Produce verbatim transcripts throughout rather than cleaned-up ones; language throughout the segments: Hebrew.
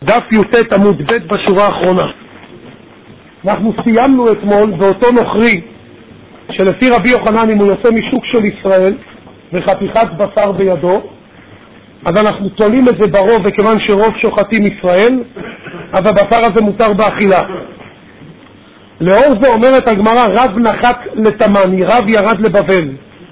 דף י"ט עמוד ב' בשורה האחרונה. אנחנו סיימנו אתמול באותו נוכרי שלפי רבי יוחנן אם הוא יוצא משוק של ישראל וחתיכת בשר בידו, אז אנחנו תולים את זה ברוב, וכיוון שרוב שוחטים ישראל אז הבשר הזה מותר באכילה. לאור זה אומרת הגמרא, רב נחת לתמני, רב ירד לבבל,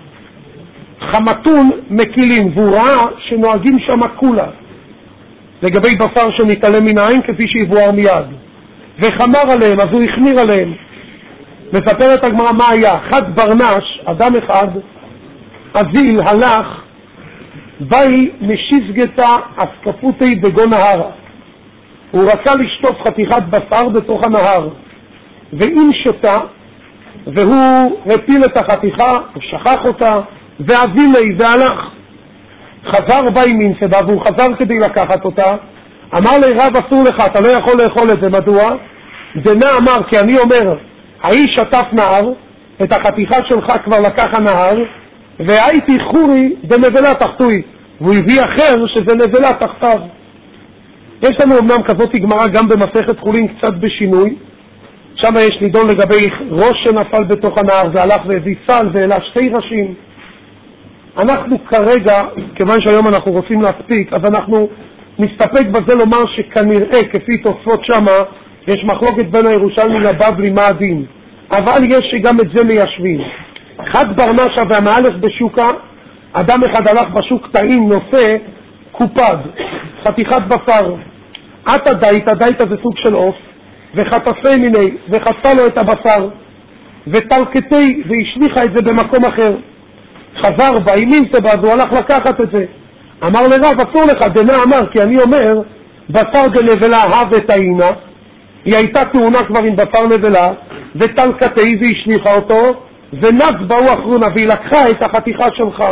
חמתון מקילים, והוא ראה שנוהגים שם כולה לגבי בשר שמתעלם מן העין כפי שיבואר מיד, וחמר עליהם, אז הוא החמיר עליהם. מספרת הגמרא מה היה. חד ברנש, אדם אחד אזיל הלך באי משיסגתה אסקפותי בגון נהר, הוא רצה לשטוף חתיכת בשר בתוך הנהר, ואם שתה והוא הפיל את החתיכה ושכח אותה ואבילי והלך, חזר באי מינסבה והוא חזר כדי לקחת אותה, אמר לי רב אסור לך, אתה לא יכול לאכול את זה. מדוע? דנה אמר, כי אני אומר האיש שטף נהר, את החתיכה שלך כבר לקח הנהר, והייתי חורי בנבלה תחתוי, והוא הביא אחר שזה נבלה תחתיו. יש לנו אמנם כזאת גמרא גם במסכת חולין קצת בשינוי, שם יש נידון לגבי ראש שנפל בתוך הנהר, זה הלך והביא סל והעלה שתי ראשים. אנחנו כרגע, כיוון שהיום אנחנו רוצים להספיק, אז אנחנו נסתפק בזה לומר שכנראה כפי תוספות שמה יש מחלוקת בין הירושלמי לבבלי מה הדין, אבל יש שגם את זה מיישבים. חד ברנשה והמאלף בשוקה, אדם אחד הלך בשוק טעים נושא קופד, חתיכת בשר, עתה דייטה, דייטה זה סוג של עוף, וחטפי מיני, וחטפה לו את הבשר וטלקתי והשליחה את זה במקום אחר. חזר בה, אימין סבא, הוא הלך לקחת את זה. אמר לרב, אסור לך. דנה אמר, כי אני אומר בשר דנבלה הווה טעינה, היא הייתה תאונה כבר עם בשר נבלה, וטלקתי והשליחה אותו, ונץ באו אחרונה והיא לקחה את החתיכה שלך.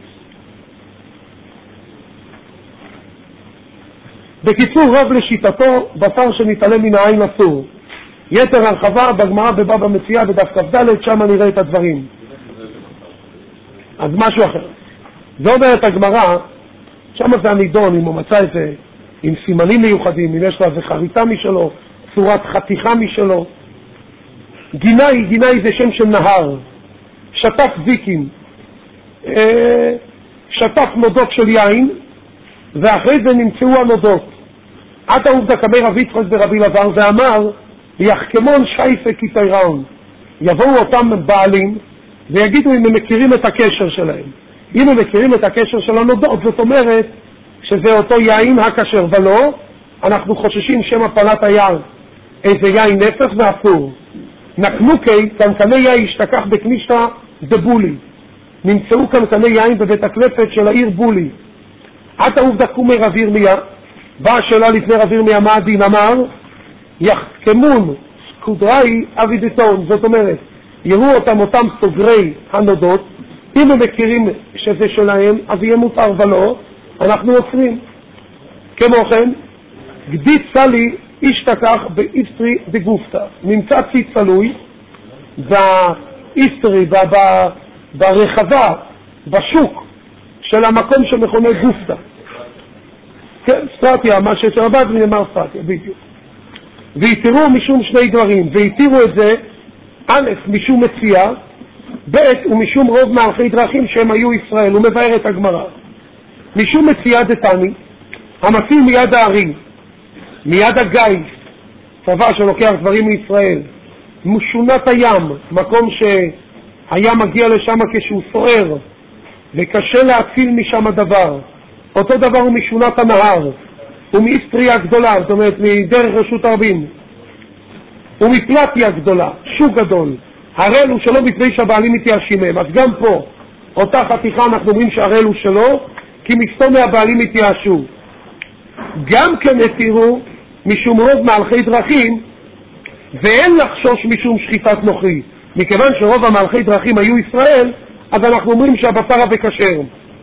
בקיצור, רב לשיטתו בשר שנתעלם מן העין אסור. יתר הרחבה בגמרא בבבא מציעא בדף כ"ד, שם נראה את הדברים. אז משהו אחר. זה אומרת הגמרא, שם זה הנידון, אם הוא מצא את זה עם סימנים מיוחדים, אם יש לו איזה חריטה משלו, צורת חתיכה משלו. גיני, גיני זה שם של נהר. שטף זיקים, שטף נודות של יין, ואחרי זה נמצאו הנודות. עתה עובדה כמי רב יצחק ברבי לזר, ואמר יחכמון שייפה כתיראון, יבואו אותם בעלים ויגידו אם הם מכירים את הקשר שלהם. אם הם מכירים את הקשר של הנודות, זאת אומרת שזה אותו יין הכשר, ולא, אנחנו חוששים שם הפלת היער איזה יין נפח ואסור. נקנוקי, קנקני יין השתכח בכנישתא דבולי, נמצאו קנקני יין בבית הכנסת של העיר בולי. עתה עובדה קומי רב ירמיה, באה השאלה לפני רב ירמיה מה הדין, אמר יחכמון סקודראי אבידתון, זאת אומרת יראו אותם אותם סוגרי הנודות, אם הם מכירים שזה שלהם אז יהיה מותר, ולא אנחנו עוצרים. כמו כן גדי צלי השתכח באיסטרי דגופתא, נמצא ציץ צלוי באיסטרי ברחבה בשוק של המקום שמכונה גופתא, כן, סטרטיה, מה ששרבד ונאמר סטרטיה בדיוק. והתירו משום שני דברים, והתירו את זה א' משום מציאה, ב' ומשום רוב מהלכי דרכים שהם היו ישראל. הוא מבאר את הגמרא. משום מציאה דתני, המציל מיד הערים, מיד הגיא, צבא שלוקח דברים מישראל, משונת הים, מקום שהים מגיע לשם כשהוא סוער וקשה להציל משם הדבר. אותו דבר הוא משונת הנהר, ומאיסטריה גדולה, זאת אומרת מדרך רשות הרבים, ומפלטיה גדולה, שוק גדול. הראל הוא שלו בפני שהבעלים מתייאשים מהם. אז גם פה אותה חתיכה אנחנו אומרים שהראל הוא שלו, כי מסתום מהבעלים מתייאשו. גם כן התירו משום רוב מהלכי דרכים, ואין לחשוש משום שחיטת נוכרי. מכיוון שרוב המהלכי דרכים היו ישראל, אז אנחנו אומרים שהבשר הזה כשר.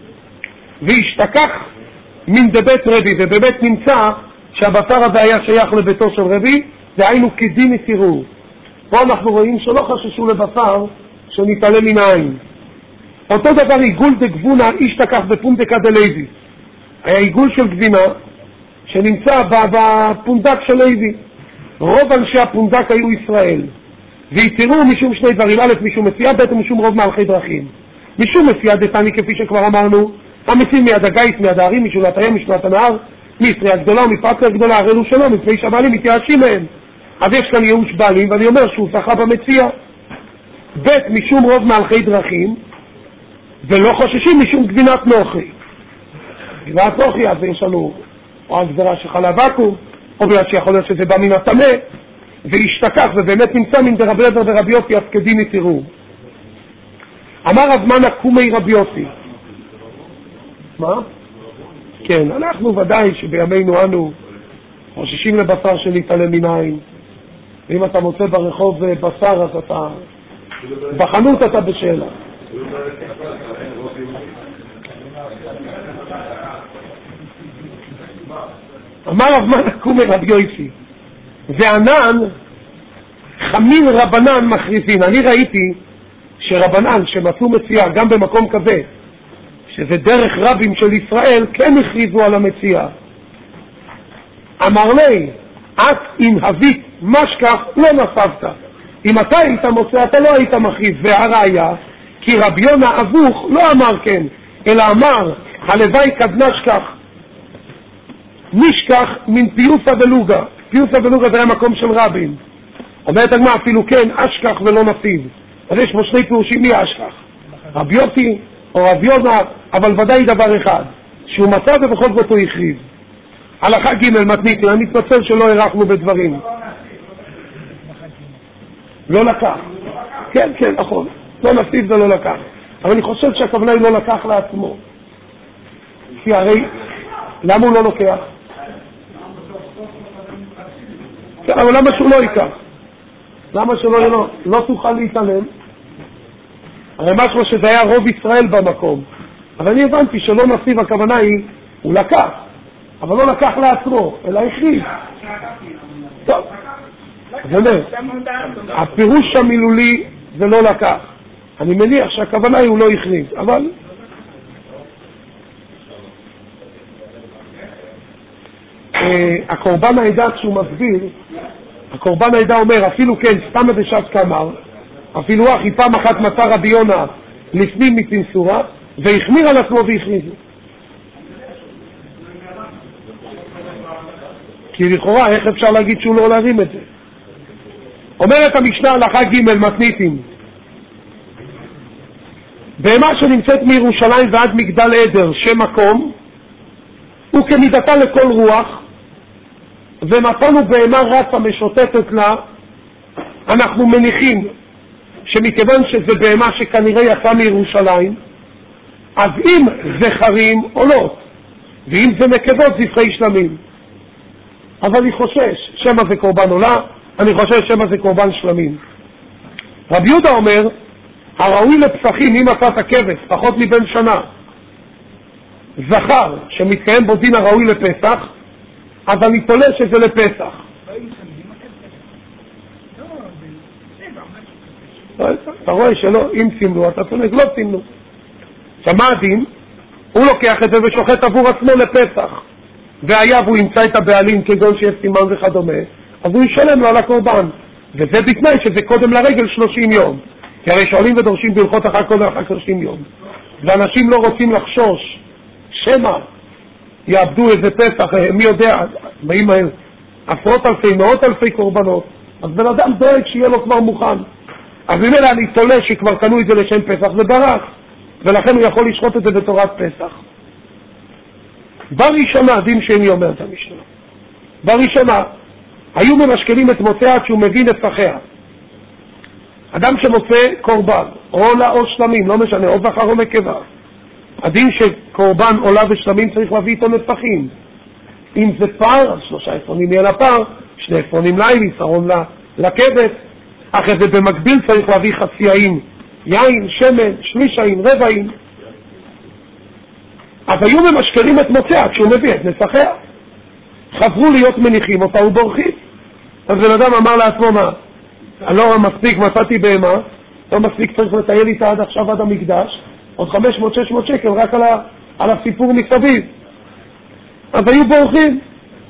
והשתכח מן דבית רבי, ובאמת נמצא שהבשר הזה היה שייך לביתו של רבי, דהיינו כדין התירו. פה אנחנו רואים שלא חששו לבשר שנתעלם מן העין. אותו דבר עיגול דגבונה השתכח בפונדקה דלוי, היה עיגול של גבינה שנמצא בפונדק של לוי. רוב אנשי הפונדק היו ישראל, ויתראו משום שני דברים: א', משום מציאה, ב', משום רוב מהלכי דרכים. משום מציאה דתני, כפי שכבר אמרנו, המציאים מיד הגיס, מיד הערים, משולת הים, משולת הנהר, מישראל הגדולה ומפרצה הגדולה, הראינו שלום, מפני שהבעלים מתייאשים מהם. אז יש כאן ייאוש בעלים, ואני אומר שהוא זכה במציאה. ב', משום רוב מהלכי דרכים, ולא חוששים משום גבינת נוחי. גבינת נוחי, אז יש לנו או הגזרה שחלב ואקום, או בגלל שיכול להיות שזה בא מן הטמא, והשתכח, ובאמת נמצא מן דרבי אליעזר ורבי יוסי, אז כדין יתראו. אמר רב מנה קומי רבי יוסי. מה? כן, אנחנו ודאי שבימינו אנו חוששים לבשר שנתעלם מן העין. ואם אתה מוצא ברחוב בשר, אז אתה בחנות אתה בשאלה. אמר רב מנה קומי רבי יוסי, וענן חמין רבנן מכריזין. אני ראיתי שרבנן שמצאו מציאה גם במקום כזה, שזה דרך רבים של ישראל, כן הכריזו על המציאה. אמר לי, את אם הבית משכח לא נסבת. אם אתה היית מוצא, אתה לא היית מכריז. והראיה, כי רבי יונה אבוך לא אמר כן, אלא אמר, הלוואי כד נשכח. נשכח מן פיוסה בלוגה. פיוסה בלוגה זה היה מקום של רבים. אומרת הגמרא, אפילו כן, אשכח ולא נפיד. אז יש פה שני פירושים מי אשכח. רבי יוסי או רבי יונה, אבל ודאי דבר אחד, שהוא מצא ובכל זאת הוא הכריז. הלכה ג' מתנית, אני מתנצל שלא הרחנו בדברים. לא לקח. כן, כן, נכון. לא נפיד ולא לקח. אבל אני חושב שהכוונה היא לא לקח לעצמו. כי הרי, למה הוא לא לוקח? כן, אבל למה שהוא לא ייקח? למה שלא לא, לא תוכל להתעלם? הרי משהו שזה היה רוב ישראל במקום. אבל אני הבנתי שלא נסיב, הכוונה היא, הוא לקח, אבל לא לקח לעצמו, אלא הכריז. טוב, זה אומר, הפירוש המילולי זה לא לקח. אני מניח שהכוונה היא הוא לא הכריז, אבל... הקורבן העדה שהוא מסביר, הקורבן העדה אומר, אפילו כן, סתם הדשת כאמר, אפילו אחי פעם אחת מצא רבי יונה לפנים מפנסורה, והחמיר על עצמו והכריז. כי לכאורה, איך אפשר להגיד שהוא לא להרים את זה? אומרת המשנה הלכה ג' מתניתים, בהמה שנמצאת מירושלים ועד מגדל עדר, שם מקום, הוא כמידתה לכל רוח, ומצאנו בהמה רצה משוטטת לה, אנחנו מניחים שמכיוון שזה בהמה שכנראה יצא מירושלים, אז אם זכרים עולות, ואם זה נקבות זבחי שלמים. אז אני חושש, שמה זה קורבן עולה, אני חושש שמה זה קורבן שלמים. רבי יהודה אומר, הראוי לפסחים אם מצאת הכבש, פחות מבין שנה, זכר שמתקיים בו דין הראוי לפסח, אז אני תולה שזה לפסח. אתה רואה שלא, אם סימנו, אתה צונק, לא סימנו. שמה הדין? הוא לוקח את זה ושוחט עבור עצמו לפסח. והיה והוא ימצא את הבעלים כגון שיש סימן וכדומה, אז הוא ישלם לו על הקורבן. וזה בתנאי שזה קודם לרגל שלושים יום. כי הרי שואלים ודורשים בהלכות אחר קודם אחר שלושים יום. ואנשים לא רוצים לחשוש שמא יאבדו איזה פסח, מי יודע, באים עשרות אלפי, מאות אלפי קורבנות, אז בן אדם דואג שיהיה לו כבר מוכן. אז ממילא אני תולה שכבר קנו את זה לשם פסח, זה ברח, ולכן הוא יכול לשחוט את זה בתורת פסח. בראשונה, דין שני אומרת המשנה, בראשונה, היו ממשכנים את מוצא עד שהוא מבין את פחיה. אדם שמוצא קורבן, או עולה או שלמים, לא משנה, או זכר או נקבה. הדין שקורבן עולה ושלמים צריך להביא איתו נפחים. אם זה פר, אז שלושה עפרונים יהיה לפר, שני עפרונים לילי, שרון לכבש. אחרי זה במקביל צריך להביא חצי עין, יין, שמן, שליש עין, רבע עין. אז היו ממשכרים את מוצא כשהוא מביא את נסחיה. חזרו להיות מניחים אותה ובורחים. אז בן אדם אמר לעצמו, מה? אני לא מספיק, מצאתי בהמה, לא מספיק צריך לטייל איתה עד עכשיו עד המקדש, עוד חמש מאות שש מאות שקל רק על, ה, על הסיפור מסביב. אז היו בורחים.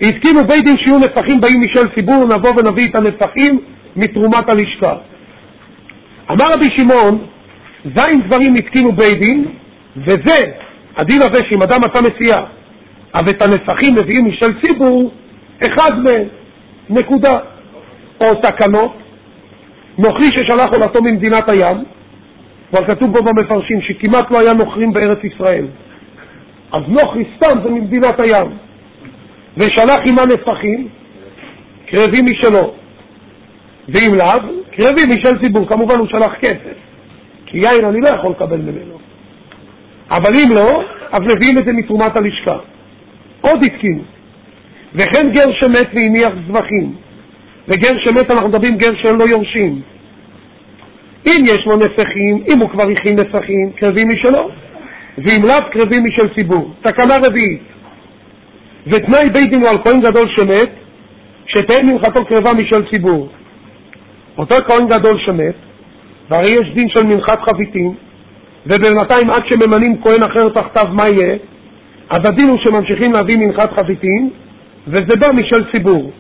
התקינו בית דין שיהיו נפחים באים משל ציבור, נבוא ונביא את הנפחים מתרומת הלשכה. אמר רבי שמעון, זין דברים התקינו בית דין, וזה, הדין הזה שאם אדם עשה מסיעה, אבל את הנפחים מביאים משל ציבור, אחד מהם, נקודה. או תקנות, נוכרי ששלח עולתו ממדינת הים, כבר כתוב בו במפרשים שכמעט לא היה נוכרים בארץ ישראל. אז נוכרי סתם זה ממדינת הים. ושלח עמה נפחים, קרבים משלו. ואם לאו, קרבים משל ציבור. כמובן הוא שלח כסף, כי יין אני לא יכול לקבל ממנו. אבל אם לא, אז מביאים את זה מתרומת הלשכה. עוד התקינו. וכן גר שמת והניח זבחים. וגר שמת אנחנו מדברים גר שאין לו יורשים. אם יש לו נפחים, אם הוא כבר הכין נפחים, קרבים משלו. ואם לאו, קרבים משל ציבור. תקנה רביעית. ותנאי בית דין הוא על כהן גדול שמת, שתהיה מנחתו קרבה משל ציבור. אותו כהן גדול שמת, והרי יש דין של מנחת חביתים, ובינתיים עד שממנים כהן אחר תחתיו מה יהיה? אז הדין הוא שממשיכים להביא מנחת חביתים, וזה בא משל ציבור.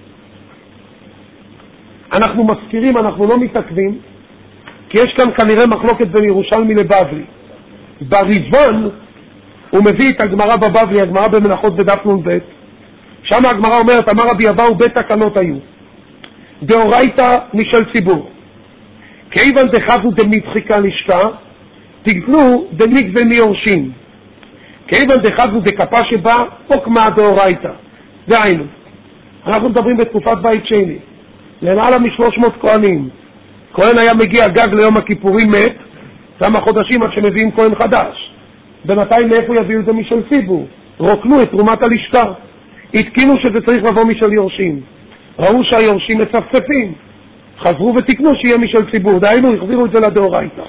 אנחנו מזכירים, אנחנו לא מתעכבים, כי יש כאן כנראה מחלוקת בין ירושלמי לבבלי. בריבון הוא מביא את הגמרא בבבלי, הגמרא במנחות בדף נ"ב, שם הגמרא אומרת, אמר רבי אבאו בית תקנות היו, דאורייתא משל ציבור, כיוון דחזו דמדחיקה לשכה, תגלו דמקווה מיורשים, כיוון דחזו דקפה שבה, עוקמה דאורייתא. דהיינו, אנחנו מדברים בתקופת בית שני, למעלה משלוש מאות כהנים, כהן היה מגיע גג ליום הכיפורים מת, כמה חודשים עד שמביאים כהן חדש. בינתיים מאיפה יביאו את זה משל ציבור? רוקנו את תרומת הלשכה. התקינו שזה צריך לבוא משל יורשים. ראו שהיורשים מצפצפים. חזרו ותקנו שיהיה משל ציבור. דהיינו, החזירו את זה לדאורייתא.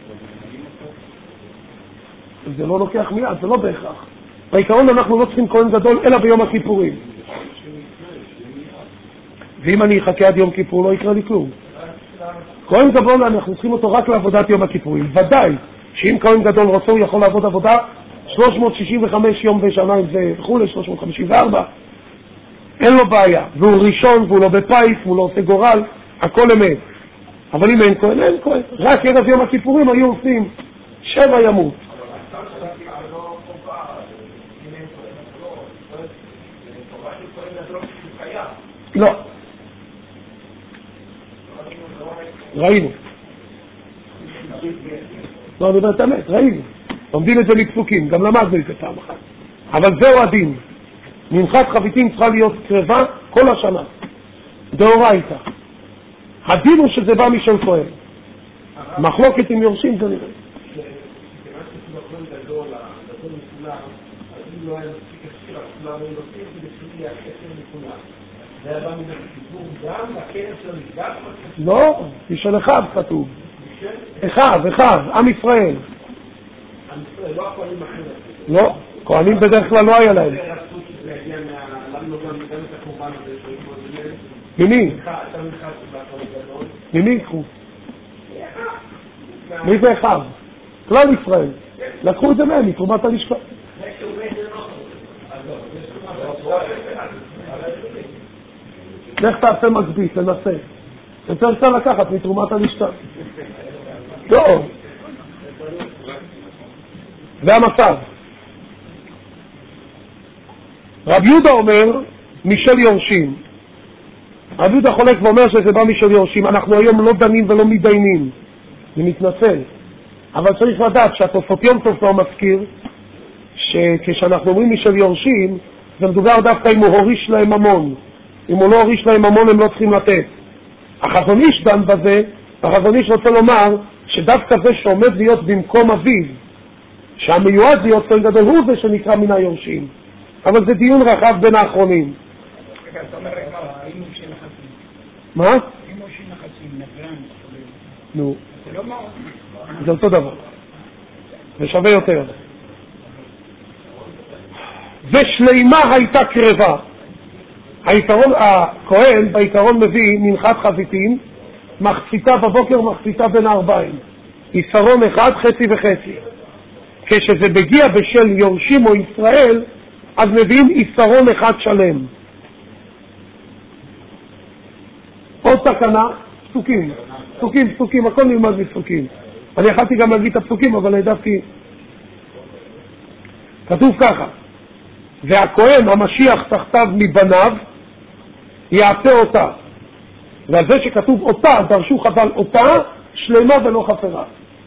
זה לא לוקח מיד, זה לא בהכרח. בעיקרון אנחנו לא צריכים כהן גדול אלא ביום הכיפורים. ואם אני אחכה עד יום כיפור לא יקרה לי כלום. כהן גדול אנחנו צריכים אותו רק לעבודת יום הכיפורים. ודאי שאם כהן גדול רוצה הוא יכול לעבוד עבודה שלוש מאות שישים וחמש יום בשנה, אם זה וכו', שלוש מאות חמישים וארבע, אין לו בעיה. והוא ראשון והוא לא בפייס והוא לא עושה גורל, הכל אמת. אבל אם אין כהן, אין כהן. רק ערב יום הכיפורים היו עושים שבע ימות. לא. ראינו. לא, אני אומר את האמת, ראינו. לומדים את זה מפסוקים, גם למדנו את זה פעם אחת. אבל זהו הדין. מנחת חביתים צריכה להיות קרבה כל השנה. דאורייתא. הדין הוא שזה בא משל כהן. מחלוקת עם יורשים זה נראה. זה הבא מן הסיפור גם, הכנס של המקדש? לא, בשל אחיו כתוב. אחיו, אחיו, עם ישראל. עם ישראל, לא הכהנים אחרים. לא, כהנים בדרך כלל לא היה להם. ממי? ממי יקחו? מי זה אחיו? כלל ישראל. לקחו את זה מהם, מתרומת הלשכה. לך תעשה מגבית, תנסה. יותר קל לקחת מתרומת הלשכה. טוב. זה המצב. רב יהודה אומר, משל יורשים. רב יהודה חולק ואומר שזה בא משל יורשים. אנחנו היום לא דנים ולא מתדיינים. אני מתנצל. אבל צריך לדעת שהתוספות יום טוב לא מזכיר, שכשאנחנו אומרים משל יורשים, זה מדובר דווקא אם הוא הוריש להם ממון. אם הוא לא הוריש להם ממון הם לא צריכים לתת. החזון איש דן בזה, החזון איש רוצה לומר שדווקא זה שעומד להיות במקום אביו, שהמיועד להיות כהן גדול הוא זה שנקרא מן היורשים. אבל זה דיון רחב בין האחרונים. מה? נו. זה אותו דבר. זה שווה יותר. ושלימה הייתה קרבה. העיקרון, הכהן בעיקרון מביא מנחת חביתים, מחציתה בבוקר, מחציתה בין הארבעים. יסרון אחד, חצי וחצי. כשזה מגיע בשל יורשים או ישראל, אז מביאים יסרון אחד שלם. עוד תקנה, פסוקים, פסוקים, פסוקים, הכל נלמד מפסוקים. אני יכלתי גם להגיד את הפסוקים, אבל העדפתי. כתוב ככה, והכהן המשיח תחתיו מבניו יעשה אותה. ועל זה שכתוב אותה, דרשו חז"ל אותה, שלמה ולא חסרה.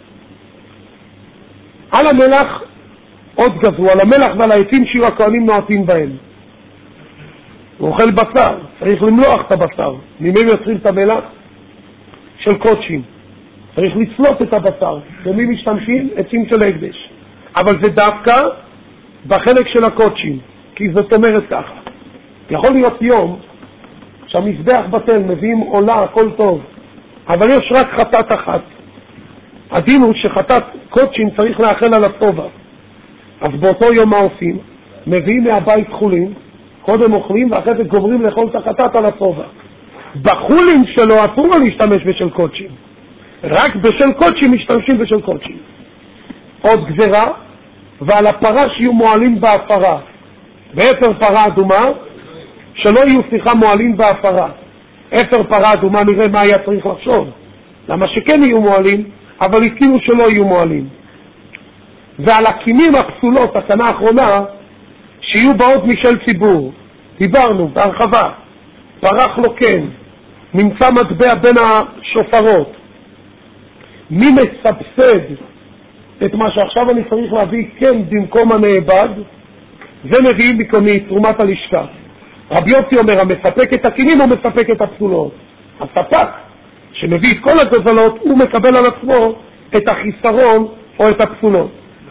על המלח עוד גזרו, על המלח ועל העצים שיהיו הכהנים נועצים בהם. הוא אוכל בשר, צריך למלוח את הבשר. ממי יוצרים את המלח? של קודשים. צריך לצלות את הבשר. ומי משתמשים? עצים של הקדש. אבל זה דווקא בחלק של הקודשים, כי זאת אומרת ככה. יכול להיות יום שהמזבח בטל, מביאים עולה, הכל טוב, אבל יש רק חטאת אחת. הדין הוא שחטאת קודשים צריך לאכל על הצובה. אז באותו יום מה עושים? מביאים מהבית חולים, קודם אוכלים ואחרי זה גומרים לאכול את החטאת על הצובה. בחולים שלו אסור לו להשתמש בשל קודשים, רק בשל קודשים משתמשים בשל קודשים. עוד גזרה, ועל הפרה שיהיו מועלים בהפרה, באפר פרה אדומה, שלא יהיו שיחה מועלים בהפרה. אפר פרה אדומה, נראה מה היה צריך לחשוב, למה שכן יהיו מועלים, אבל הסכימו שלא יהיו מועלים. ועל הקינים הפסולות, התקנה האחרונה, שיהיו באות משל ציבור, דיברנו בהרחבה, פרח לו כן, נמצא מטבע בין השופרות. מי מסבסד את מה שעכשיו אני צריך להביא כן במקום הנאבד? זה מביאים מקומי תרומת הלשכה. רבי יוסי אומר, המספק את הקינים או מספק את הפסולות? הספק שמביא את כל הגזלות הוא מקבל על עצמו את החיסרון או את הפסולות.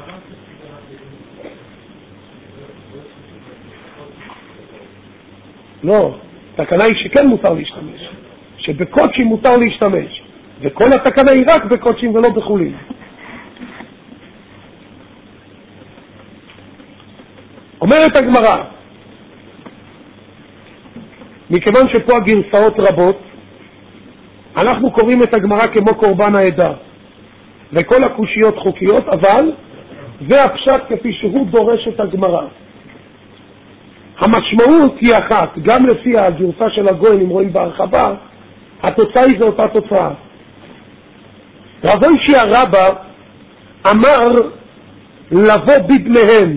לא, התקנה היא שכן מותר להשתמש, שבקודשים מותר להשתמש, וכל התקנה היא רק בקודשים ולא בחולים. אומרת הגמרא, מכיוון שפה הגרסאות רבות, אנחנו קוראים את הגמרא כמו קורבן העדה, וכל הקושיות חוקיות, אבל זה הפשט כפי שהוא דורש את הגמרא. המשמעות היא אחת, גם לפי הגרסה של הגויין, אם רואים בהרחבה, התוצאה היא זו אותה תוצאה. רבי ישי רבא אמר לבוא בבניהם,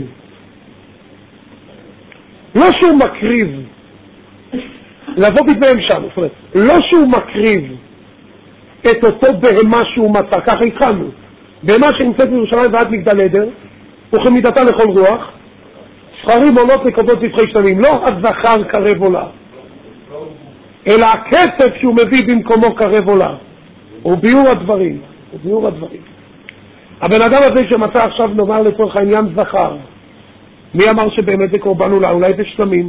לא שהוא מקריב, לבוא בבניהם שם, לא שהוא מקריב את אותו בהמה שהוא מצא, ככה התחלנו, בהמה שנמצאת בירושלים ועד מגדל עדר, וכמידתה לכל רוח, שכרים עולות לקוות זבחי שלמים, לא הזכר קרב עולה, אלא הכסף שהוא מביא במקומו קרב עולה. הוא ביור הדברים, הוא ביור הדברים. הבן אדם הזה שמצא עכשיו נאמר לצורך העניין זכר, מי אמר שבאמת זה קורבן עולה? אולי זה שלמים,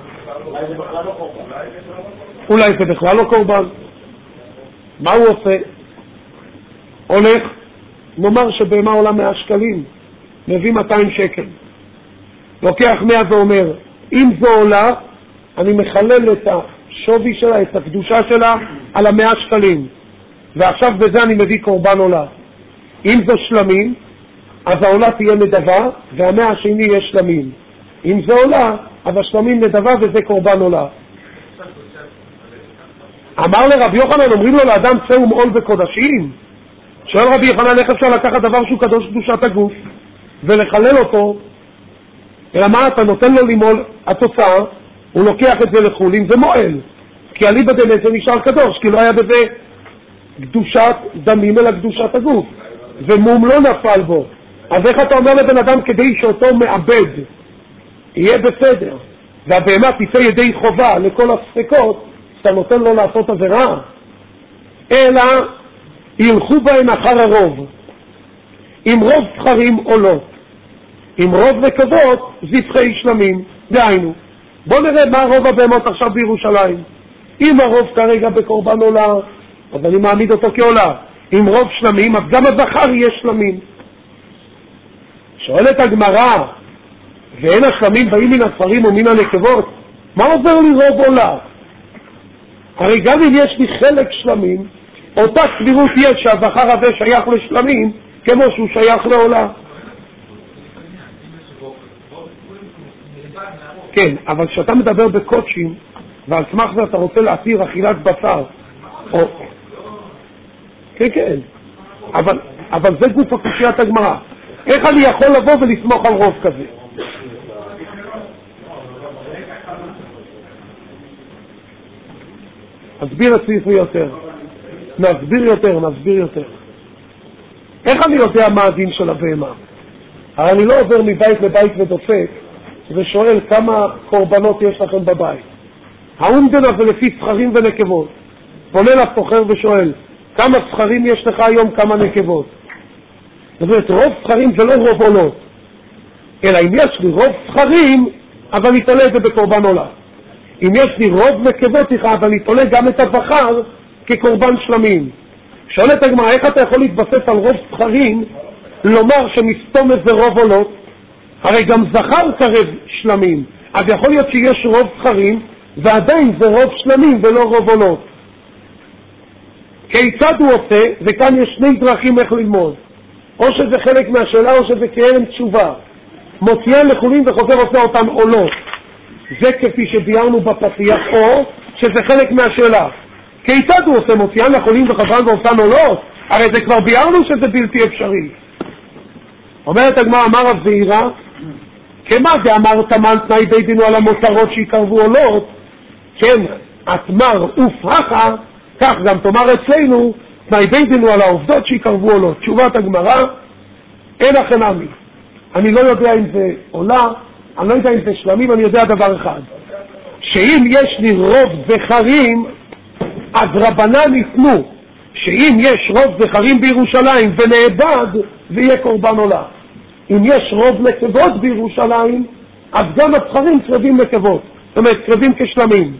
אולי זה בכלל לא קורבן. מה הוא עושה? הולך, נאמר שבהמה עולה מאה שקלים, מביא מאתיים שקל, לוקח מאה ואומר, אם זו עולה, אני מחלל את השווי שלה, את הקדושה שלה, על המאה שקלים. ועכשיו בזה אני מביא קורבן עולה. אם זו שלמים, אז העולה תהיה נדבה, והמאה השני יהיה שלמים. אם זו עולה, אז השלמים נדבה וזה קורבן עולה. אמר לרבי יוחנן, אומרים לו לאדם צאו מעול וקודשים. שואל רבי יוחנן, איך אפשר לקחת דבר שהוא קדוש קדושת הגוף ולחלל אותו? אלא מה, אתה נותן לו למעול, התוצאה, הוא לוקח את זה לחולים, זה מועל. כי אליבא דמת זה נשאר קדוש, כי לא היה בזה קדושת דמים אלא קדושת הגוף. ומום לא נפל בו. אז איך אתה אומר לבן אדם כדי שאותו מאבד יהיה בסדר, והבהמה תצא ידי חובה לכל הספקות, אתה נותן לו לעשות עבירה? אלא ילכו בהן אחר הרוב, עם רוב שכרים עולות, עם רוב וכזאת זבחי שלמים. דהיינו, בוא נראה מה רוב הבהמות עכשיו בירושלים. אם הרוב כרגע בקורבן עולה, אז אני מעמיד אותו כעולה. עם רוב שלמים, אז גם הזכר יהיה שלמים. שואלת הגמרא, ואין השלמים באים מן הספרים ומן הנקבות, מה עובר לי רוב עולה? הרי גם אם יש לי חלק שלמים, אותה סבירות יש שהזכר הזה שייך לשלמים, כמו שהוא שייך לעולה. כן, אבל כשאתה מדבר בקודשים, ועל סמך זה אתה רוצה להתיר אכילת בשר או... כן, כן. אבל, אבל זה גוף הקושיית הגמרא. איך אני יכול לבוא ולסמוך על רוב כזה? נסביר את סעיפי יותר. נסביר יותר, נסביר יותר. איך אני יודע מה הדין של הבהמה? הרי אני לא עובר מבית לבית ודופק ושואל כמה קורבנות יש לכם בבית. האומדן הזה לפי סחרים ונקבות. פונה לסוחר ושואל, כמה סחרים יש לך היום, כמה נקבות? זאת אומרת, רוב סחרים זה לא רוב עולות. אלא אם יש לי רוב סחרים, אז אני תולה את זה בקורבן עולה. אם יש לי רוב נקבות, אז אני תולה גם את הזכר כקורבן שלמים. שואלת הגמרא, איך אתה יכול להתבסס על רוב סחרים, לומר שמסתום איזה רוב עולות? הרי גם זכר קרב שלמים. אז יכול להיות שיש רוב סחרים, ועדיין זה רוב שלמים ולא רוב עולות. כיצד הוא עושה? וכאן יש שני דרכים איך ללמוד. או שזה חלק מהשאלה או שזה כארם תשובה. מוציאן לחולין וחוזר עושה אותן עולות. זה כפי שביארנו בפתיח, או שזה חלק מהשאלה. כיצד הוא עושה מוציאן לחולין וחזרן ועושן עולות? הרי זה כבר ביארנו שזה בלתי אפשרי. אומרת הגמרא, אמר רב זעירא, כמה זה אמר תמן תנאי בית דינו על המותרות שיקרבו עולות? כן, התמר ופרחה, כך גם תאמר אצלנו, תנאי בית דינו על העובדות שיקרבו עולות. תשובת הגמרא, אין לכם עמי. אני לא יודע אם זה עולה, אני לא יודע אם זה שלמים, אני יודע דבר אחד. שאם יש לי רוב זכרים, אז רבנן ניתנו, שאם יש רוב זכרים בירושלים ונאבד, זה יהיה קורבן עולה. אם יש רוב נקבות בירושלים, אז גם הזכרים קרבים נקבות. זאת אומרת, קרבים כשלמים.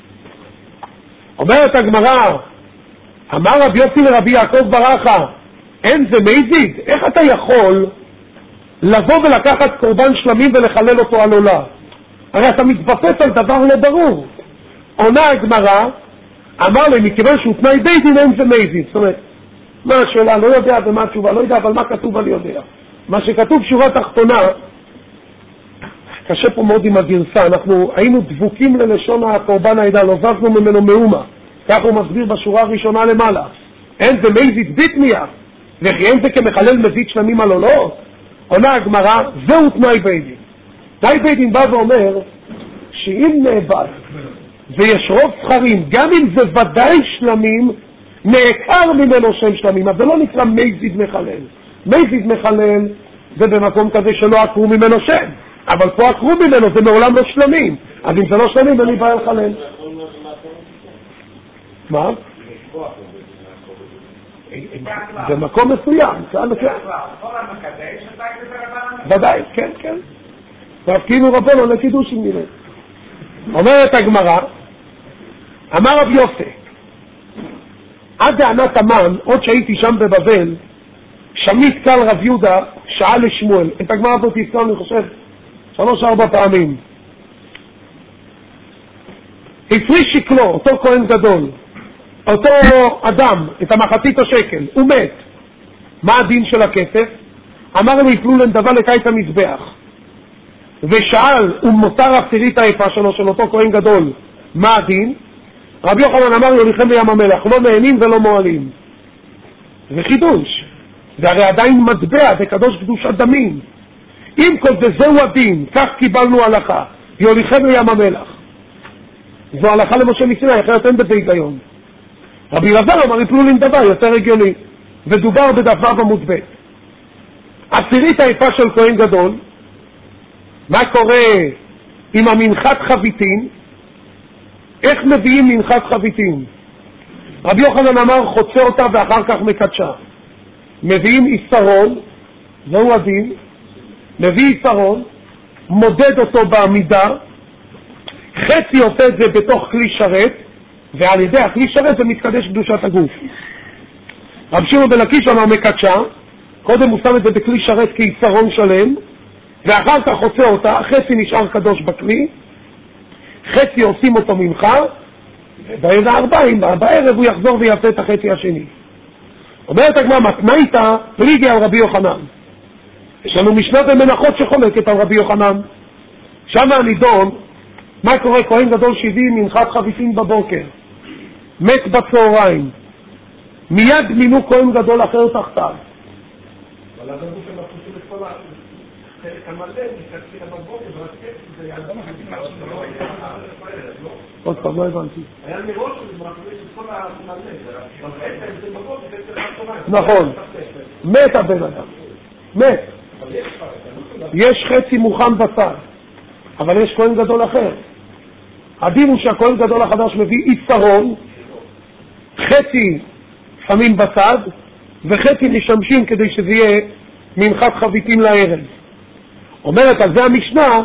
אומרת הגמרא, אמר רבי יוסי לרבי יעקב ברכה, אין זה מזיד, איך אתה יכול לבוא ולקחת קורבן שלמים ולחלל אותו על עולה? הרי אתה מתבסס על דבר לא ברור. עונה הגמרא, אמר לי, מכיוון שהוא תנאי בית דין, אין זה מזיד. זאת אומרת, מה השאלה? לא יודע ומה התשובה, לא יודע, אבל מה כתוב אני יודע. מה שכתוב שורה תחתונה, קשה פה מאוד עם הגרסה, אנחנו היינו דבוקים ללשון הקורבן העדה, לא זזנו ממנו מאומה. כך הוא מסביר בשורה הראשונה למעלה. אין זה מזיד ביטמיה, וכי אין זה כמחלל מזיד שלמים על עולות? עונה הגמרא, זהו תנאי בית דין. תנאי בית דין בא ואומר, שאם נאבד, ויש רוב זכרים, גם אם זה ודאי שלמים, נעקר ממנו שם שלמים, אז זה לא נקרא מזיד מחלל. מזיד מחלל זה במקום כזה שלא עקרו ממנו שם, אבל פה עקרו ממנו, זה מעולם לא שלמים. אז אם זה לא שלמים, אני בא לחלל. מה? זה מקום מסוים. ודאי, כן, כן. והפקינו רבנו לקידוש עם מילה. אומרת הגמרא, אמר רב יוסף, עד דענת המן, עוד שהייתי שם בבבל, שמית קל רב יהודה, שאל לשמואל. את הגמרא הזאת תזכור, אני חושב, שלוש ארבע פעמים. הפריש שקלו, אותו כהן גדול, אותו אדם, את המחצית השקל, הוא מת. מה הדין של הכסף? אמר הם יפלו לנדבה לקית המזבח. ושאל, ומותר עשירית היפה שלו, של אותו כהן גדול, מה הדין? רבי יוחנן אמר, יוליכם בים המלח, לא נהנים ולא מועלים. זה חידוש. זה הרי עדיין מטבע, זה קדוש קדושת דמים. אם כל זה זהו הדין, כך קיבלנו הלכה, יוליכם בים המלח. זו הלכה למשה מסיני, אחרת אין בזה היגיון. רבי אלעזר אמר, יפלו לנדבה, יותר הגיוני. ודובר בדבר עמוד ב'. עשירית היפה של כהן גדול, מה קורה עם המנחת חביתין? איך מביאים מנחת חביתין? רבי יוחנן אמר, חוצה אותה ואחר כך מקדשה. מביאים איסרון, זהו הדין, מביא איסרון, מודד אותו בעמידה, חצי עושה את זה בתוך כלי שרת, ועל ידי הכלי שרת זה מתקדש קדושת הגוף. רב שמעון בן לקיש אמר מקדשה, קודם הוא שם את זה בכלי שרת כאיסרון שלם, ואחר כך חוצה אותה, חצי נשאר קדוש בכלי, חצי עושים אותו ממך, ובערב הארבעים, בערב הוא יחזור ויעשה את החצי השני. אומרת הגמרא, מתנאיתא פליגי על רבי יוחנן. יש לנו משנה במנחות שחולקת על רבי יוחנן. שם הנידון, מה קורה כהן גדול שהביא מנחת חביתין בבוקר? מת בצהריים, מיד מינו כהן גדול אחר תחתיו. אבל אז אמרו שהם מפרישים את כל החלק המלא, מתקצים הבוקר, ורק זה היה לא? עוד פעם, לא הבנתי. היה מראש שמפריש את כל המלא, אבל זה בבוקר, זה חצי. נכון, מת הבן אדם, מת. יש חצי מוכן בצד, אבל יש כהן גדול אחר. הדין הוא שהכהן גדול החדש מביא יתרון, חצי שמים בצד, וחצי משמשים כדי שזה יהיה מנחת חביתים לערב. אומרת על זה המשנה,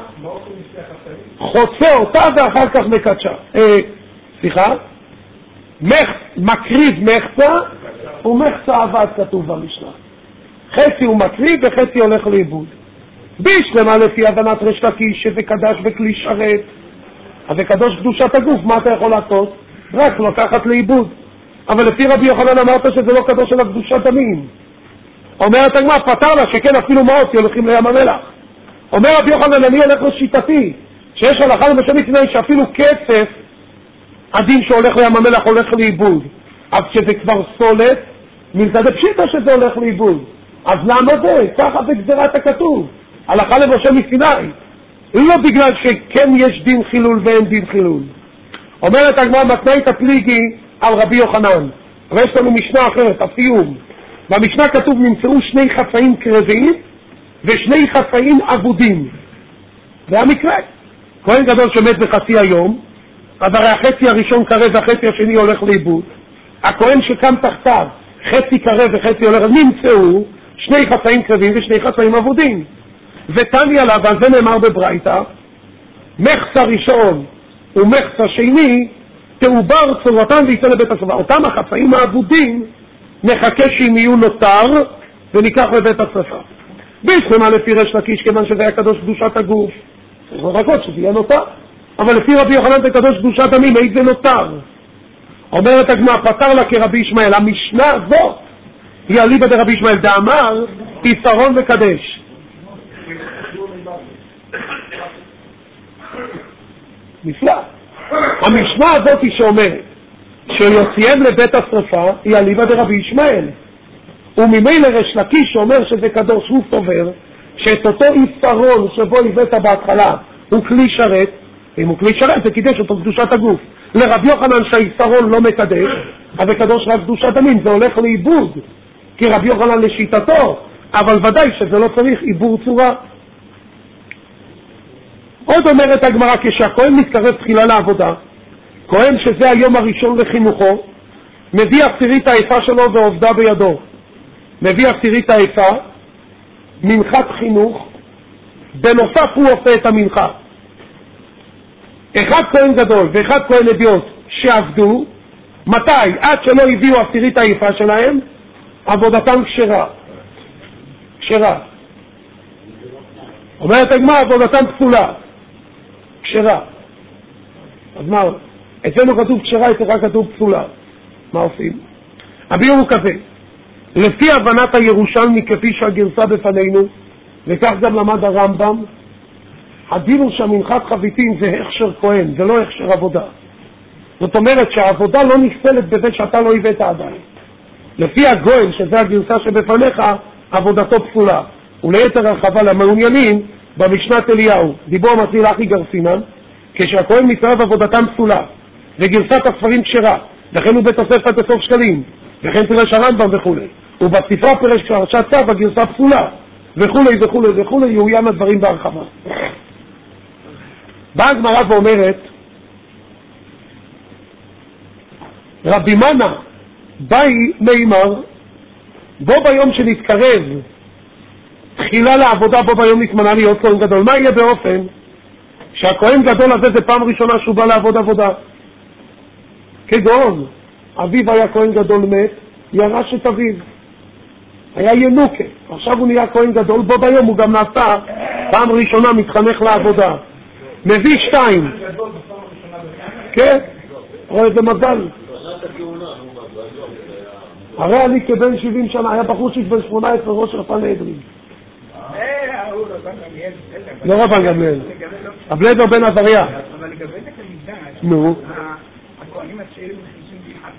חוצה אותה ואחר כך מקדשה. אה, סליחה? מח, מקריב מחצה ומחצה עבד כתוב במשנה. חצי הוא מקריב וחצי הולך לאיבוד. בישלמה לפי הבנת ריש לקיש שזה קדש וכלי שרת, אז זה קדוש קדושת הגוף, מה אתה יכול לעשות? רק לקחת לאיבוד. אבל לפי רבי יוחנן אמרת שזה לא קדוש אלא קדושת דמים. אומרת הגמרא, פתר לה שכן אפילו מעות הולכים לים המלח. אומר רבי יוחנן, אני הולך לשיטתי, שיש הלכה למשל מפני שאפילו כסף, הדין שהולך לים המלח הולך לאיבוד. אז כשזה כבר סולת, מלצד פשיטה שזה הולך לאיבוד. אז למה זה? ככה זה גזירת הכתוב. הלכה למשה מסיני. לא בגלל שכן יש דין חילול ואין דין חילול. אומרת הגמרא, מתנאי תפליגי על רבי יוחנן. ויש לנו משנה אחרת, הסיום. במשנה כתוב נמצאו שני חצאים קרבים ושני חצאים אבודים. זה המקרה. כהן גדול שמת בחצי היום, אז הרי החצי הראשון קרב והחצי השני הולך לאיבוד. הכהן שקם תחתיו, חצי קרב וחצי הולך, נמצאו שני חצאים קרבים ושני חצאים אבודים. ותניא לה, ועל זה נאמר בברייתא, מחצה ראשון ומחצה שני, תעובר צורתן ויצא לבית השרפה. אותם החצאים האבודים נחכה שהם יהיו נותר וניקח לבית השרפה. בישלמה לפי ריש לקיש, כיוון שזה היה קדוש קדושת הגוף, צריך לחכות שזה יהיה נותר. אבל לפי רבי יוחנן זה קדוש קדושת דמים, איזה נותר? אומרת הגמרא, פתר לה כרבי ישמעאל. המשנה הזאת היא אליבא דרבי ישמעאל, דאמר יתרון וקדש. נפלא. המשנה הזאת היא שאומרת שיוציאם לבית השרפה היא אליבא דרבי ישמעאל, וממילא ריש לקיש שאומר שזה קדוש, הוא סובר שאת אותו יתרון שבו הבאת בהתחלה הוא כלי שרת, אם הוא כלי שרת זה קידש אותו קדושת הגוף. לרבי יוחנן שהיתרון לא מקדש, אז זה קדוש רק קדושת דמים, זה הולך לאיבוד, כי רבי יוחנן לשיטתו, אבל ודאי שזה לא צריך עיבור צורה. עוד אומרת הגמרא, כשהכהן מתקרב תחילה לעבודה, כהן שזה היום הראשון לחינוכו, מביא עשירית האיפה שלו ועובדה בידו. מביא עשירית האיפה, מנחת חינוך, בנוסף הוא עושה את המנחה. אחד כהן גדול ואחד כהן אדיוט שעבדו, מתי? עד שלא הביאו עשירית האיפה שלהם, עבודתם כשרה. כשרה. אומרת הגמרא, עבודתם פסולה. כשרה. אז מה? אצלנו כתוב כשרה, אצלך כתוב פסולה. מה עושים? הביאור הוא כזה. לפי הבנת הירושלמי כפי שהגרסה בפנינו, וכך גם למד הרמב"ם, הדין הוא שהמנחת חביתים זה הכשר כהן, זה לא הכשר עבודה. זאת אומרת שהעבודה לא נפסלת בזה שאתה לא הבאת עדיין. לפי הגויין, שזה הגרסה שבפניך, עבודתו פסולה. וליתר הרחבה למעוניינים, במשנת אליהו, דיבור מתחיל אחי גרסינן, כשהכהן מתערב עבודתם פסולה, וגרסת הספרים כשרה, לכן הוא בתוספת עשור שקלים, וכן פירש הרמב"ם וכו'. ובספרה פירש פרשת צו הגרסה פסולה, וכו' וכו' וכו', יהוים הדברים בהרחבה. באה הגמרא ואומרת, רבי מנה, באי מימר, בו ביום שנתקרב, תחילה לעבודה, בו ביום נתמנה להיות כהן גדול. מה יהיה באופן שהכהן גדול הזה זה פעם ראשונה שהוא בא לעבוד עבודה? כגון, אביו היה כהן גדול מת, ירש את אביו. היה ינוקה, עכשיו הוא נהיה כהן גדול, בו ביום הוא גם נעשה פעם ראשונה מתחנך לעבודה. מביא שתיים. כן, רואה איזה מזל. הרי אני כבן שבעים שנה, היה בחור שיש בן שמונה עשרה ראש רפן עדרים. לא רבן גמליאל, אבלעזר בן עזריה. אבל לגבי את המקדש, נו, הכהנים הצעירים מכניסים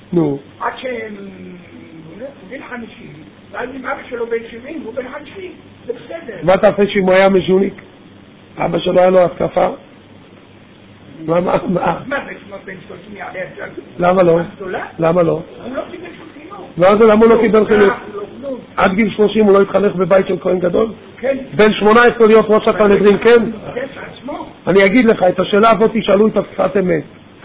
נו. עד שהם בן חמישים, ואז עם אבא שלו בן שבעים, והוא בן חמישים, זה בסדר. מה תעשה שאם הוא היה מז'וניק? אבא שלו היה לו התקפה? מה, מה, מה? מה זה שמות בן שלושים יעלה את זה? למה לא? למה לא? הוא לא קיבל שום חינוך. מה זה, למה הוא לא קיבל חינוך? עד גיל שלושים הוא לא התחנך בבית של כהן גדול? כן. בין שמונה עשרה להיות ראש הסנהדרין, כן? כן, עצמו. אני אגיד לך, את השאלה הזאת תשאלו את השפת אמת.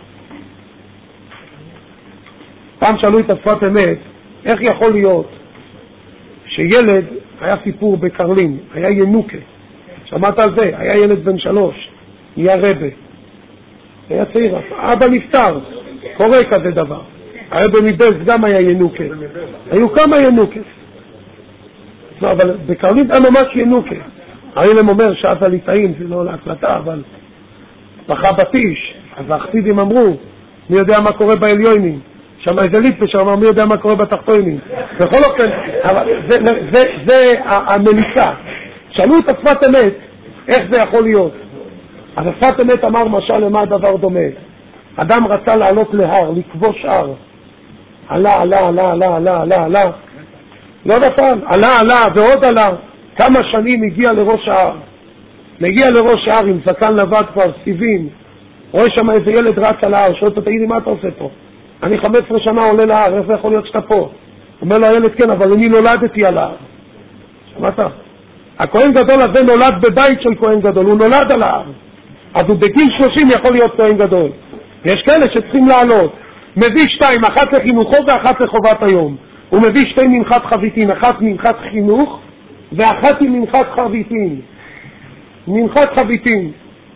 פעם שאלו את השפת אמת, איך יכול להיות שילד, היה סיפור בקרלין, היה ינוקה, שמעת על זה, היה ילד בן שלוש, נהיה רבה, היה צעיר, אבא נפטר, קורה כזה דבר. הרב מבלז גם היה ינוקה, היו כמה ינוקה, לא, אבל בקרלין היה ממש ינוקה. הרילם אומר שאז הליטאים, זה לא להקלטה, אבל בכה בתיש, אז האחסידים אמרו, מי יודע מה קורה בעליונים, שם איזה ליטפה שאמר מי יודע מה קורה בתחתונים. בכל אופן, זה, זה, זה, זה המליצה. שאלו את השפת אמת, איך זה יכול להיות? אז השפת אמת אמר משל למה הדבר דומה. אדם רצה לעלות להר, לכבוש הר. עלה, עלה, עלה, עלה, עלה, עלה, עלה. לא נפל, עלה, עלה, ועוד עלה. כמה שנים הגיע לראש ההר. מגיע לראש ההר עם זקן לבד כבר, סיבים. רואה שם איזה ילד רץ על ההר, שואל אותו, תגידי, מה אתה עושה פה? אני חמש עשרה שנה עולה להר, איך זה יכול להיות שאתה פה? אומר לו הילד, כן, אבל אני נולדתי על ההר. שמעת? הכהן גדול הזה נולד בבית של כהן גדול, הוא נולד על ההר. אז הוא בגיל שלושים יכול להיות כהן גדול. יש כאלה שצריכים לעלות. מביא שתיים, אחת לחינוכו ואחת לחובת היום. הוא מביא שתי מנחת חביתין, אחת מנחת חינוך ואחת עם מנחת חביתין. מנחת חביתין.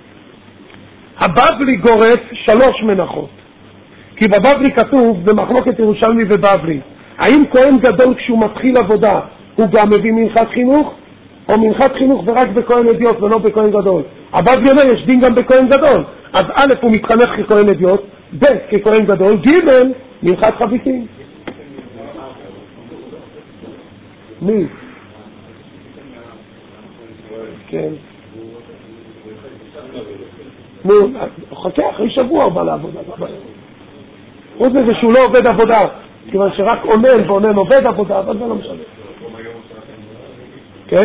הבבלי גורס שלוש מנחות. כי בבבלי כתוב, במחלוקת ירושלמי ובבלי, האם כהן גדול כשהוא מתחיל עבודה, הוא גם מביא מנחת חינוך, או מנחת חינוך ורק בכהן אדיוט ולא בכהן גדול? הבבלי אומר, יש דין גם בכהן גדול. אז א' הוא מתחנך ככהן אדיוט, ב' ככהן גדול, ג' מנחת חביתין. מי? כן. נו, חכה, אחרי שבוע הוא בא לעבודה. חוץ מזה שהוא לא עובד עבודה, כיוון שרק עונן ועונן עובד עבודה, אבל זה לא משנה. כן?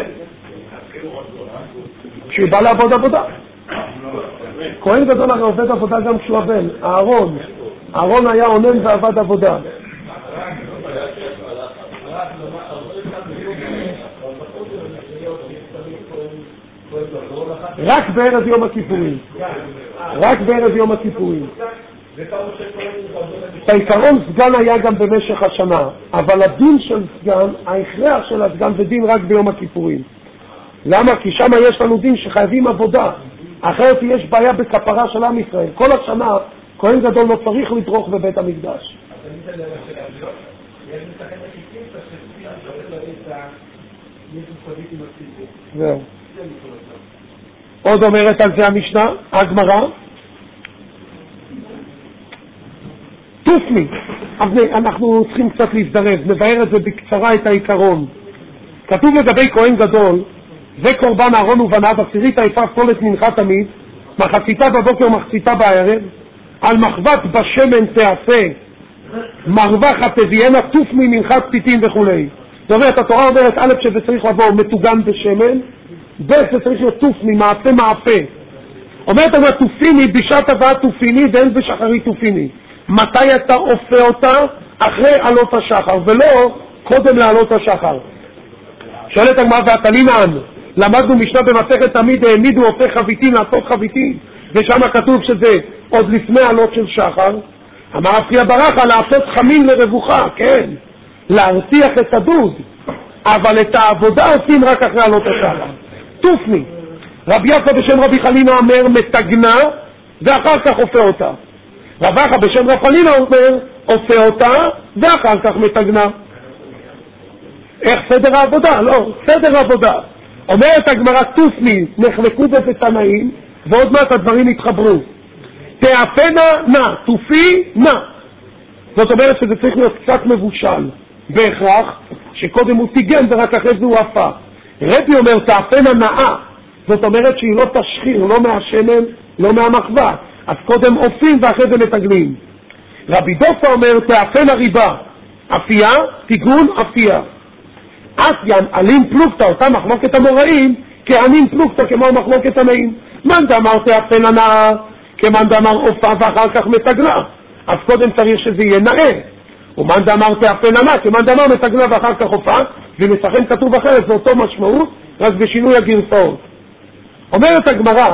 כשהוא בא לעבוד עבודה. כהן גדול הרי עובד עבודה גם כשהוא הבן, אהרון. אהרון היה עונן ועבד עבודה. רק בערב יום הכיפורים. רק בערב יום הכיפורים. בעיקרון סגן היה גם במשך השנה, אבל הדין של סגן, ההכרח של הסגן זה דין רק ביום הכיפורים. למה? כי שם יש לנו דין שחייבים עבודה, אחרת יש בעיה בכפרה של עם ישראל. כל השנה כהן גדול לא צריך לדרוך בבית המקדש. זהו. עוד אומרת על זה המשנה, הגמרא, תופני. אנחנו צריכים קצת להזדרז, נבהר את זה בקצרה את העיקרון. כתוב לגבי כהן גדול, זה קורבן אהרון ובניו, עשירית היפה פסולת מנחה תמיד, מחציתה בבוקר מחציתה בערב, על מחבת בשמן תעשה, מרווחת תביאנה, תופני מנחת פיתים וכו'. זאת אומרת, התורה אומרת א' שזה צריך לבוא מתוגן בשמן, ב' זה צריך להיות תופני, מעפה מעפה. אומרת אומרת תופיני, בשעת הבאה תופיני ואין בשחרי תופיני. מתי אתה אופה אותה? אחרי עלות השחר, ולא קודם לעלות השחר. שואלת הגמרא, והתנינן, למדנו משנה במסכת תמיד, העמידו אופה חביתין לעשות חביתין, ושם כתוב שזה עוד לפני עלות של שחר. אמר אפריע ברכה, לעשות חמין לרבוחה, כן, להרתיח את הדוד, אבל את העבודה עושים רק אחרי עלות השחר. תופני. רבי יפה בשם רבי חנינה אומר מתגנה ואחר כך אופה אותה. רב אחא בשם רב חנינה אומר אופה אותה ואחר כך מתגנה. איך סדר העבודה? לא, סדר העבודה. אומרת הגמרא תופני, נחלקו בזה תנאים, ועוד מעט הדברים התחברו. תאפנה נא, תופי נא. זאת אומרת שזה צריך להיות קצת מבושל, בהכרח שקודם הוא תיגן ורק אחרי זה הוא אפה. רבי אומר תאפנה נאה, זאת אומרת שהיא לא תשחיר, לא מהשמן, לא מהמחווה. אז קודם אופים ואחרי זה מתגלים. רבי דוסה אומר, תאפן הריבה, אפייה, טיגון, אפייה. אסיין, עלים פלוגתא, אותה מחלוקת המוראים, כענים פלוגתא, כמו מחלוקת המאים. מאן דאמר תאפן הנאה, כמאן דאמר עופה ואחר כך מתגנה. אז קודם צריך שזה יהיה נאה. ומאן דאמר תאפן הנאה, כמאן דאמר מתגנה ואחר כך עופה, ולצחן כתוב אחרת, זה אותו משמעות, רק בשינוי הגרסאות. אומרת הגמרא,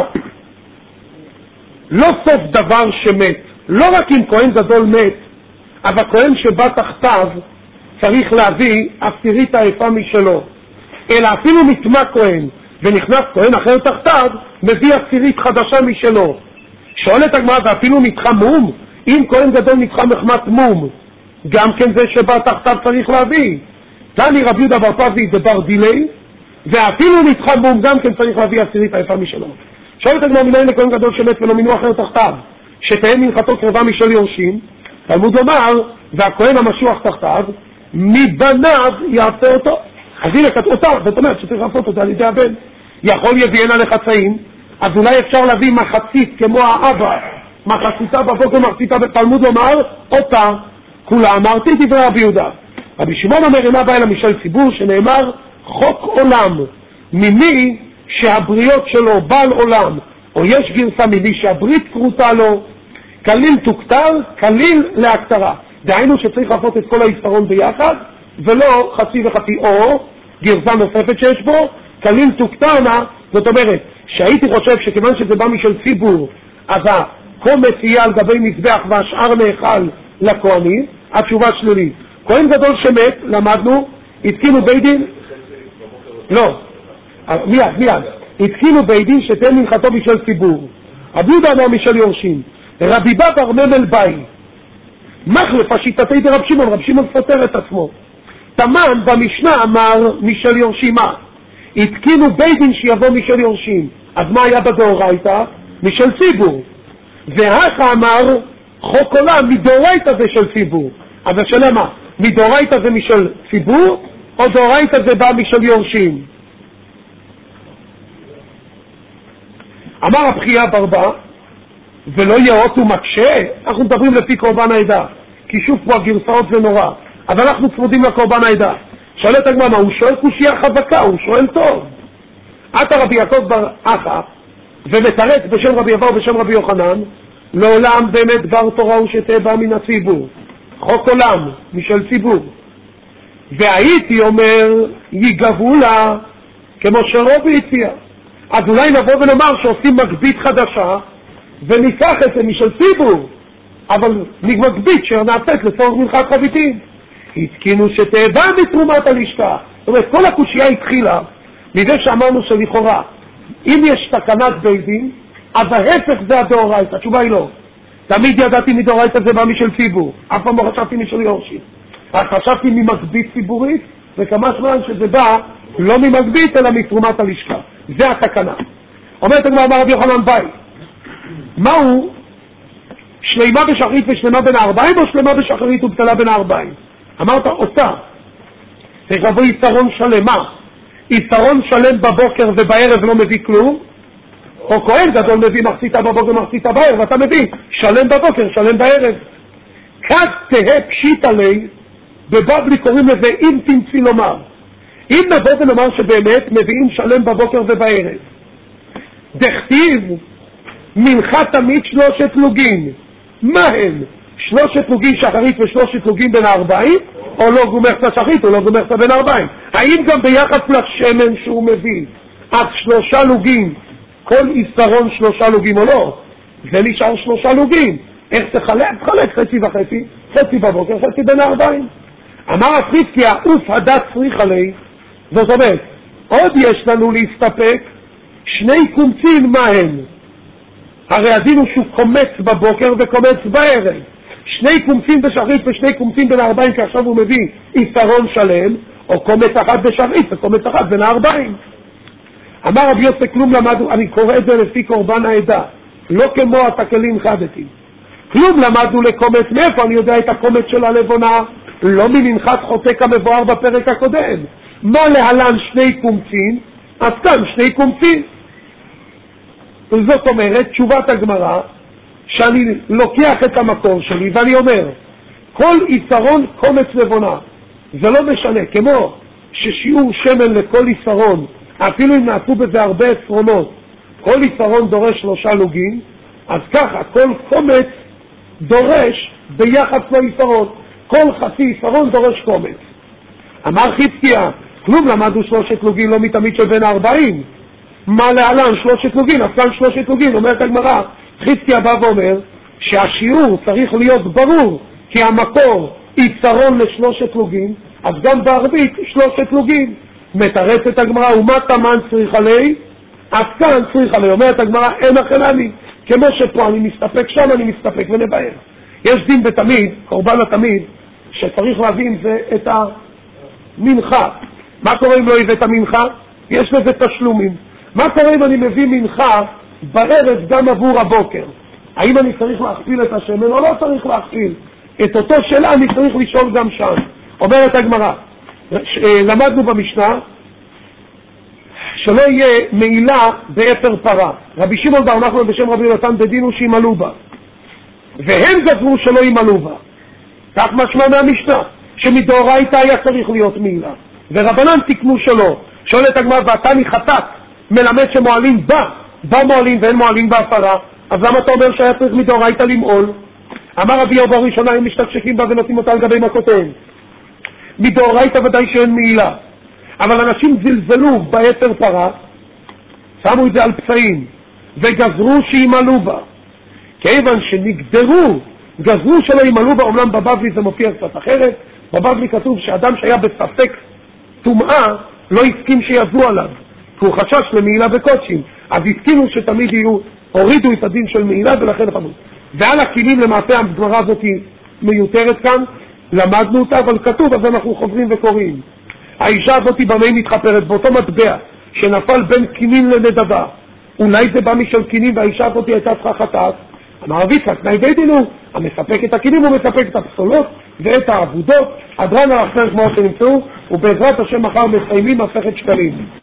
לא סוף דבר שמת, לא רק אם כהן גדול מת, אבל כהן שבא תחתיו צריך להביא עשירית העפה משלו, אלא אפילו נטמע כהן ונכנס כהן אחר תחתיו, מביא עשירית חדשה משלו. שואלת הגמרא, ואפילו נדחה מום? אם כהן גדול נדחה מחמת מום, גם כן זה שבא תחתיו צריך להביא. תני רבי יהודה בר פזי דבר דילי, ואפילו נדחה מום גם כן צריך להביא עשירית העפה משלו. שואלת הגמרא, מניין לכהן גדול שמת ולא מינו אחר תחתיו, שתהא מנחתו קרבה משל יורשים? תלמוד לומר, והכהן המשוח תחתיו, מבניו יעשה אותו. אז הנה כתוב אותה, זאת אומרת שצריך לעשות אותה על ידי הבן. יכול יביאנה לחצאים, אז אולי אפשר להביא מחצית כמו האבא, מחציתה בבוקר, מחציתה בתלמוד לומר, אותה, כולה אמרתי דברי רבי יהודה. רבי שמעון אומר, אינה בא אלא משל ציבור, שנאמר, חוק עולם, ממי שהבריות שלו בעל עולם, או יש גרסה ממי שהברית קרותה לו, כליל תוקטר, כליל להקטרה. דהיינו שצריך לעשות את כל היסטרון ביחד, ולא חצי וחצי, או גרסה נוספת שיש בו, כליל תוקטרנה. זאת אומרת, שהייתי חושב שכיוון שזה בא משל ציבור, אז הקומץ יהיה על גבי מזבח והשאר נאכל לכהנים. התשובה שלילית. כהן גדול שמת, למדנו, התקינו בית דין, לא, מיד, מיד, התקינו בית דין שתהיה מנחתו בשל ציבור. רבי יהודה אמר משל יורשים. רבי בבר ממל ביי, מחלף השיטתי דרב שמעון, רב שמעון סותר את עצמו. תמן במשנה אמר משל יורשים, מה? התקינו בית דין שיבוא משל יורשים. אז מה היה בדאורייתא? משל ציבור. והכה אמר חוק עולם מדאורייתא זה של ציבור. אבל שאלה מה? מדאורייתא זה משל ציבור, או דאורייתא זה בא משל יורשים? אמר הבחייה ברבה, ולא יאות ומקשה, אנחנו מדברים לפי קורבן העדה, כי שוב פה הגרסאות זה נורא, אבל אנחנו צמודים לקורבן העדה. שואלת הגמרא, הוא שואל קושיה חזקה, הוא שואל טוב. עתה רבי יעקב בר אחא, ומתרץ בשם רבי אבאו ובשם רבי יוחנן, לעולם באמת דבר תורה הוא שתהיה בא מן הציבור, חוק עולם משל ציבור. והייתי אומר ייגבו לה כמו שרובי הציע. אז אולי נבוא ונאמר שעושים מגבית חדשה וניקח את זה משל ציבור, אבל מגבית שנעשית לצורך מנחת חביתים. התקינו שתאבא מתרומת הלשכה. זאת אומרת, כל הקושייה התחילה מזה שאמרנו שלכאורה אם יש תקנת בית דין, אז ההפך זה הדאורייתא. התשובה היא לא. תמיד ידעתי מדאורייתא זה בא משל ציבור, אף פעם לא חשבתי משל יורשים, רק חשבתי ממגבית ציבורית, וכמה זמן שזה בא לא ממגבית אלא מתרומת הלשכה. זה התקנה. אומרת הגמרא, אמר רבי יוחנן ביי, מהו שלמה בשחרית ושלמה בין הארבעים, או שלמה בשחרית ובטלה בין הארבעים? אמרת אותה. צריך לבוא יתרון שלם. מה? יתרון שלם בבוקר ובערב לא מביא כלום, או כהן גדול מביא מחציתה בבוקר ומחציתה בערב, ואתה מביא שלם בבוקר, שלם בערב. כך תהה פשיט עלי, בבבלי קוראים לזה אם תמציא לומר. אם נבוא ונאמר שבאמת מביאים שלם בבוקר ובערב, דכתיב מנחה תמיד שלושת לוגים. מה הם? שלושת לוגים שחרית ושלושת לוגים בין הארבעים, או לא גומר את השחרית או לא גומר את בין הארבעים? האם גם ביחס לשמן שהוא מביא אז שלושה לוגים, כל יסרון שלושה לוגים או לא? זה נשאר שלושה לוגים. איך תחלק? תחלק חצי וחצי, חצי בבוקר, חצי בין הארבעים. אמר הפריד כי העוף הדת צריך עלי. זאת אומרת, עוד יש לנו להסתפק שני קומצין. מה הם? הרי הדין הוא שהוא קומץ בבוקר וקומץ בערב. שני קומצין בשחרית ושני קומצין בין הארבעים, כי עכשיו הוא מביא יסרון שלם, או קומץ אחד בשחרית וקומץ אחד בין הארבעים. אמר רבי יוסף, כלום למדו, אני קורא את זה לפי קורבן העדה, לא כמו התקלים חדתי. כלום למדנו לקומץ. מאיפה אני יודע את הקומץ של הלבונה? לא ממנחת חוטק המבואר בפרק הקודם. מה להלן שני קומצין? אז כאן שני קומצין. זאת אומרת, תשובת הגמרא, שאני לוקח את המקור שלי ואני אומר, כל יתרון קומץ לבונה. זה לא משנה, כמו ששיעור שמן לכל יתרון, אפילו אם נעשו בזה הרבה עשרונות, כל יתרון דורש שלושה לוגים, אז ככה, כל קומץ דורש ביחס ליתרון. כל חצי יתרון דורש קומץ. אמר חזקיה, כלום למדו שלושת לוגים, לא מתמיד שבין הארבעים. מה להלן שלושת לוגים? אז כאן שלושת לוגים, אומרת הגמרא. חזקיה בא ואומר שהשיעור צריך להיות ברור, כי המקור יתרון לשלושת לוגים, אז גם בערבית שלושת לוגים. מתרצת הגמרא, ומה תמן צריך עלי? אז כאן צריך עלי. אומרת הגמרא, אין אחר אני. כמו שפה אני מסתפק, שם אני מסתפק ונבהר. יש דין בתמיד, קורבן התמיד, שצריך להבין זה את המנחה. מה קורה אם לא הבאת מנחה? יש לזה תשלומים. מה קורה אם אני מביא מנחה בערב גם עבור הבוקר? האם אני צריך להכפיל את השמן או לא צריך להכפיל? את אותו שאלה אני צריך לשאול גם שם. אומרת הגמרא, למדנו במשנה שלא יהיה מעילה באפר פרה. רבי שמעון בר נחמן בשם רבי נתן בדינו שימלאו בה, והם גזרו שלא ימלאו בה. כך משמע מהמשנה, שמדאורייתא היה צריך להיות מעילה, ורבנן תיקנו שלא. שואלת הגמרא, ועתני חטאת מלמד שמועלים בה, בה מועלים ואין מועלים בהפרה, אז למה אתה אומר שהיה צריך מדאורייתא למעול? אמר רבי יהודה ראשונה, הם משתקשקים בה ונותנים אותה על גבי מכותיהם. מדאורייתא ודאי שאין מעילה, אבל אנשים זלזלו באפר פרה, שמו את זה על פצעים וגזרו שימלאו בה. כיוון שנגדרו, גזרו שלא ימלאו בה. אומנם בבבלי זה מופיע קצת אחרת, בבבלי כתוב שאדם שהיה בספק טומאה לא הסכים שיזו עליו, כי הוא חשש למעילה בקודשים, אז הסכימו שתמיד יהיו, הורידו את הדין של מעילה ולכן חמוד. ועל הכלים למעשה הגמרא הזאת מיותרת כאן, למדנו אותה, אבל כתוב, אז אנחנו חוזרים וקוראים. האישה הזאת במי מתחפרת באותו מטבע שנפל בין קינים לנדבה, אולי זה בא משל קינים והאישה הזאת הייתה צריכה חטאת. אמר אביצה, תנאי בידינו, המספק את הקינים הוא מספק את הפסולות ואת העבודות. הדרן הרחמן כמו שנמצאו, ובעזרת השם מחר מסיימים מסכת שקלים.